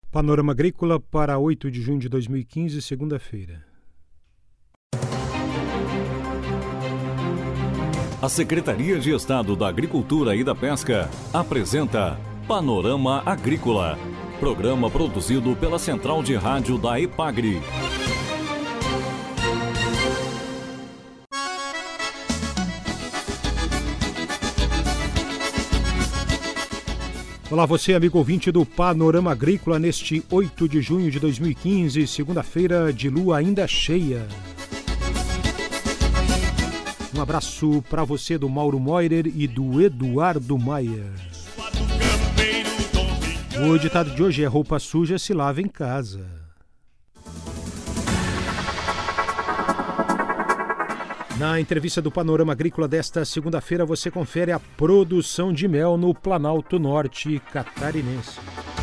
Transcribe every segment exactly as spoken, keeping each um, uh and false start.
Panorama Agrícola para oito de junho de dois mil e quinze, segunda-feira. A Secretaria de Estado da Agricultura e da Pesca apresenta Panorama Agrícola, programa produzido pela Central de Rádio da EPAGRE. Olá, você, amigo ouvinte do Panorama Agrícola, neste oito de junho de dois mil e quinze, segunda-feira de lua ainda cheia. Um abraço para você do Mauro Moirer e do Eduardo Maia. O ditado de hoje é: roupa suja se lava em casa. Na entrevista do Panorama Agrícola desta segunda-feira, você confere a produção de mel no Planalto Norte catarinense.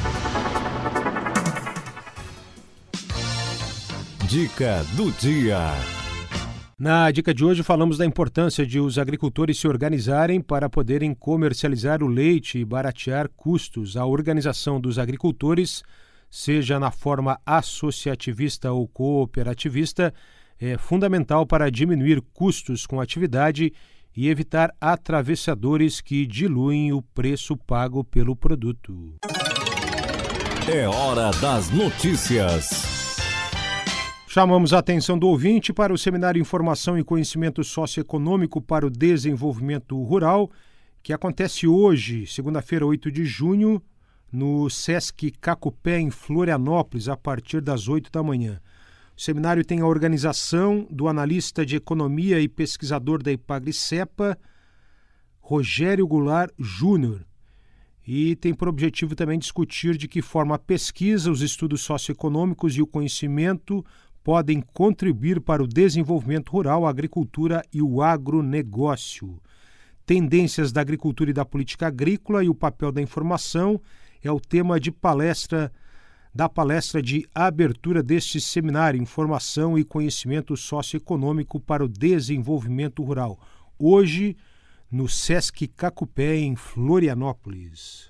Dica do dia. Na dica de hoje falamos da importância de os agricultores se organizarem para poderem comercializar o leite e baratear custos. A organização dos agricultores, seja na forma associativista ou cooperativista, é fundamental para diminuir custos com a atividade e evitar atravessadores que diluem o preço pago pelo produto. É hora das notícias. Chamamos a atenção do ouvinte para o Seminário Informação e Conhecimento Socioeconômico para o Desenvolvimento Rural, que acontece hoje, segunda-feira, oito de junho, no Sesc Cacupé, em Florianópolis, a partir das oito da manhã. O seminário tem a organização do analista de economia e pesquisador da EPAGRE-CEPA, Rogério Goulart Júnior, e tem por objetivo também discutir de que forma a pesquisa, os estudos socioeconômicos e o conhecimento podem contribuir para o desenvolvimento rural, a agricultura e o agronegócio. Tendências da agricultura e da política agrícola e o papel da informação é o tema de palestra da palestra de abertura deste seminário, Informação e Conhecimento Socioeconômico para o Desenvolvimento Rural, hoje no Sesc Cacupé, em Florianópolis.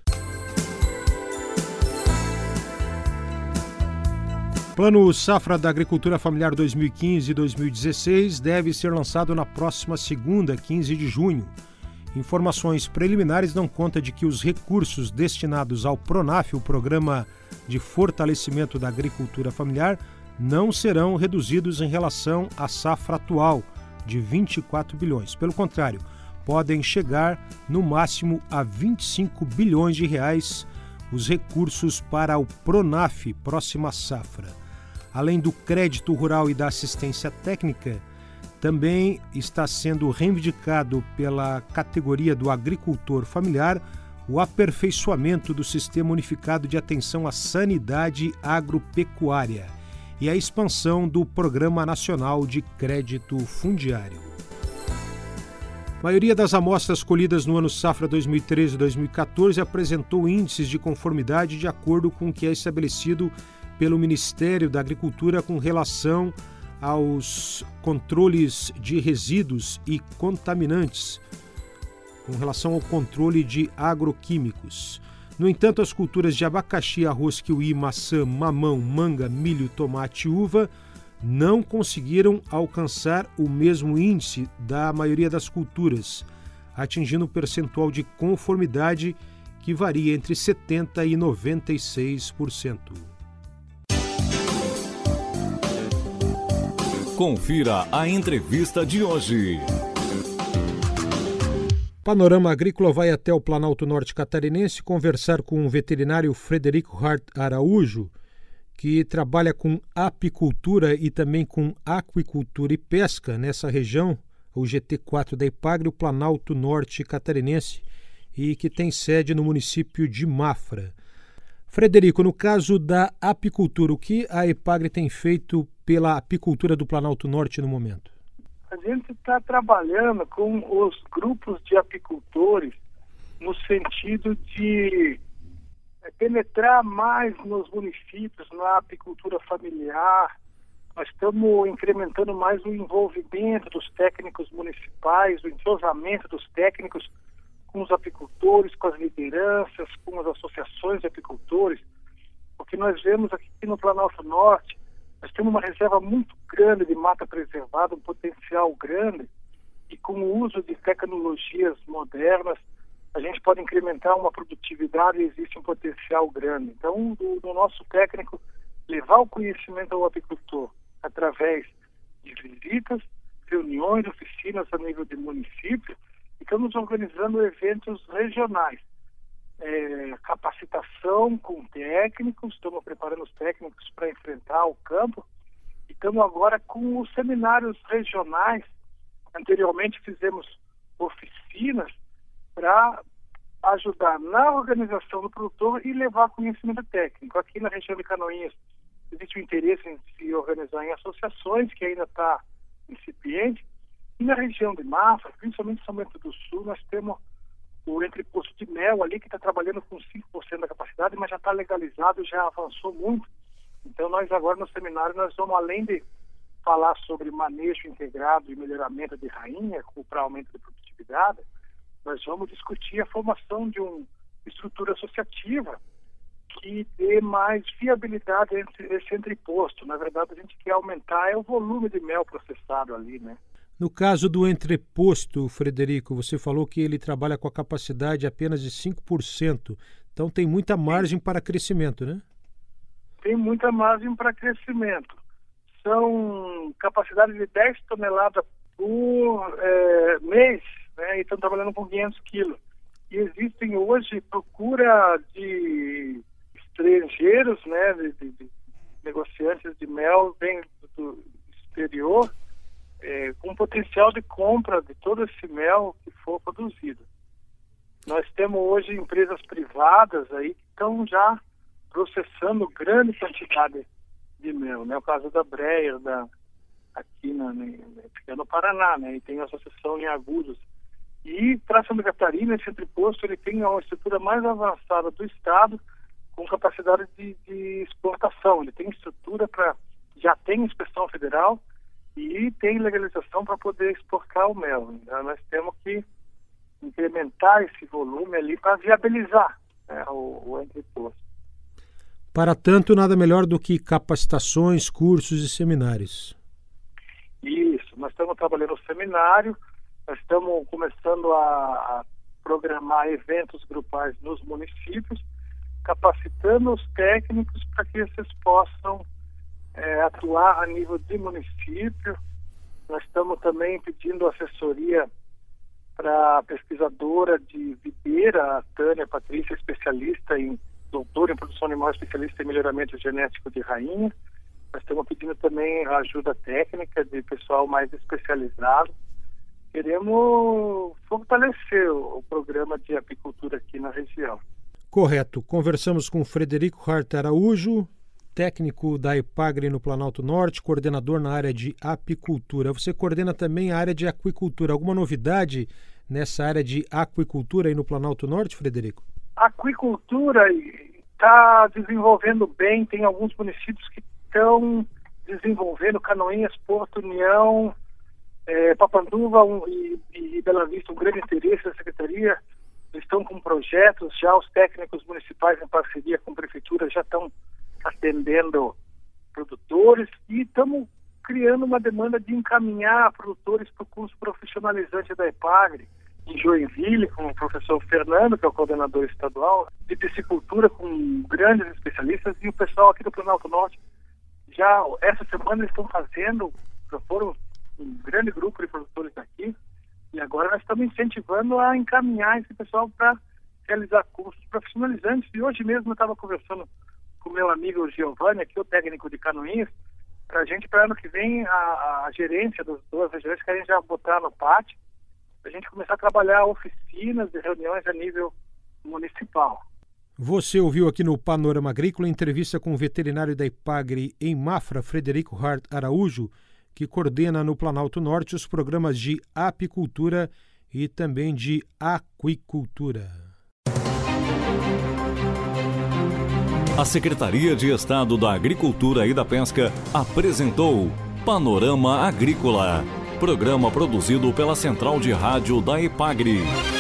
Plano Safra da Agricultura Familiar dois mil e quinze e dois mil e dezesseis deve ser lançado na próxima segunda, quinze de junho. Informações preliminares dão conta de que os recursos destinados ao PRONAF, o Programa de Fortalecimento da Agricultura Familiar, não serão reduzidos em relação à safra atual, de vinte e quatro bilhões. Pelo contrário, podem chegar no máximo a vinte e cinco bilhões de reais os recursos para o PRONAF, próxima safra. Além do crédito rural e da assistência técnica, também está sendo reivindicado pela categoria do agricultor familiar o aperfeiçoamento do Sistema Unificado de Atenção à Sanidade Agropecuária e a expansão do Programa Nacional de Crédito Fundiário. A maioria das amostras colhidas no ano safra dois mil e treze e dois mil e quatorze apresentou índices de conformidade de acordo com o que é estabelecido pelo Ministério da Agricultura com relação aos controles de resíduos e contaminantes, com relação ao controle de agroquímicos. No entanto, as culturas de abacaxi, arroz, kiwi, maçã, mamão, manga, milho, tomate e uva não conseguiram alcançar o mesmo índice da maioria das culturas, atingindo um percentual de conformidade que varia entre setenta por cento e noventa e seis por cento. Confira a entrevista de hoje. Panorama Agrícola vai até o Planalto Norte catarinense conversar com o veterinário Frederico Hart Araújo, que trabalha com apicultura e também com aquicultura e pesca nessa região, o G T quatro da EPAGRE, o Planalto Norte catarinense, e que tem sede no município de Mafra. Frederico, no caso da apicultura, o que a EPAGRE tem feito pela apicultura do Planalto Norte no momento? A gente está trabalhando com os grupos de apicultores no sentido de penetrar mais nos municípios, na apicultura familiar. Nós estamos incrementando mais o envolvimento dos técnicos municipais, o entrosamento dos técnicos com os apicultores, com as lideranças, com as associações de apicultores, O que nós vemos aqui no Planalto Norte, nós temos uma reserva muito grande de mata preservada, um potencial grande, e com o uso de tecnologias modernas, a gente pode incrementar uma produtividade e existe um potencial grande. Então, do, do nosso técnico, levar o conhecimento ao apicultor através de visitas, reuniões, oficinas a nível de município, e estamos organizando eventos regionais. É, capacitação com técnicos, estamos preparando os técnicos para enfrentar o campo, e estamos agora com os seminários regionais. Anteriormente fizemos oficinas para ajudar na organização do produtor e levar conhecimento técnico. Aqui na região de Canoinhas existe o interesse em se organizar em associações, que ainda está incipiente, e na região de Mafra, principalmente São Bento do Sul, nós temos o entreposto de mel ali, que está trabalhando com cinco por cento da capacidade, mas já está legalizado, já avançou muito. Então nós agora no seminário, nós vamos, além de falar sobre manejo integrado e melhoramento de rainha para aumento de produtividade, nós vamos discutir a formação de uma estrutura associativa que dê mais viabilidade entre esse entreposto. Na verdade, a gente quer aumentar é o volume de mel processado ali, né? No caso do entreposto, Frederico, você falou que ele trabalha com a capacidade apenas de cinco por cento. Então tem muita margem para crescimento, né? Tem muita margem para crescimento. São capacidades de dez toneladas por é, mês, né? E estão trabalhando com quinhentos quilos. E existem hoje procura de estrangeiros, né? De, de, de negociantes de mel vêm do exterior, É, com potencial de compra de todo esse mel que for produzido. Nós temos hoje empresas privadas aí que estão já processando grande quantidade de mel, né? O caso da Breyer, da, aqui na, na, no Paraná, né? E tem a associação em Agudos. E para Santa Catarina, esse entreposto, ele tem uma estrutura mais avançada do estado, com capacidade de, de exportação. Ele tem estrutura para, já tem inspeção federal, e tem legalização para poder exportar o mel. Então, nós temos que incrementar esse volume ali para viabilizar, né, o, o entreposto. Para tanto, nada melhor do que capacitações, cursos e seminários. Isso, nós estamos trabalhando no seminário, nós estamos começando a, a programar eventos grupais nos municípios, capacitando os técnicos para que esses possam É, atuar a nível de município. Nós estamos também pedindo assessoria para a pesquisadora de videira, a Tânia Patrícia, especialista em, doutora em produção animal, especialista em melhoramento genético de rainha. Nós estamos pedindo também a ajuda técnica de pessoal mais especializado. Queremos fortalecer o, o programa de apicultura aqui na região. Correto. Conversamos com Frederico Hart Araújo, técnico da EPAGRE no Planalto Norte, coordenador na área de apicultura. Você coordena também a área de aquicultura. Alguma novidade nessa área de aquicultura aí no Planalto Norte, Frederico? A aquicultura está desenvolvendo bem, tem alguns municípios que estão desenvolvendo, Canoinhas, Porto União, é, Papanduva um, e, e Bela Vista, um grande interesse da Secretaria. Estão com projetos, já os técnicos municipais em parceria com a Prefeitura já estão atendendo produtores e estamos criando uma demanda de encaminhar produtores para o curso profissionalizante da EPAGRE em Joinville, com o professor Fernando, que é o coordenador estadual, de piscicultura com grandes especialistas, e o pessoal aqui do Planalto Norte já, essa semana eles estão fazendo, já foram um grande grupo de produtores daqui, e agora nós estamos incentivando a encaminhar esse pessoal para realizar cursos profissionalizantes. E hoje mesmo eu estava conversando com o meu amigo Giovanni, aqui o técnico de Canoinhas, para a gente, para ano que vem, a, a gerência das duas regiões, que a gente já botar no pátio, para a gente começar a trabalhar oficinas e reuniões a nível municipal. Você ouviu aqui no Panorama Agrícola entrevista com o veterinário da EPAGRE em Mafra, Frederico Hart Araújo, que coordena no Planalto Norte os programas de apicultura e também de aquicultura. A Secretaria de Estado da Agricultura e da Pesca apresentou Panorama Agrícola, programa produzido pela Central de Rádio da EPAGRE.